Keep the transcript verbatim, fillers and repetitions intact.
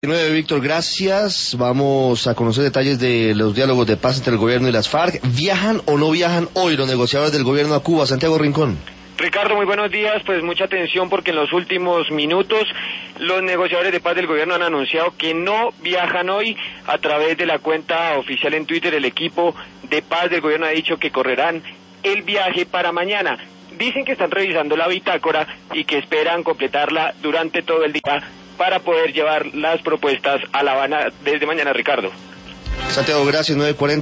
nueve, Víctor, gracias. Vamos a conocer detalles de los diálogos de paz entre el gobierno y las FARC. ¿Viajan o no viajan hoy los negociadores del gobierno a Cuba? Santiago Rincón. Ricardo, muy buenos días. Pues mucha atención porque en los últimos minutos los negociadores de paz del gobierno han anunciado que no viajan hoy. A través de la cuenta oficial en Twitter, el equipo de paz del gobierno ha dicho que correrán el viaje para mañana. Dicen que están revisando la bitácora y que esperan completarla durante todo el día para poder llevar las propuestas a La Habana desde mañana, Ricardo. Santiago, gracias. nueve cuarenta.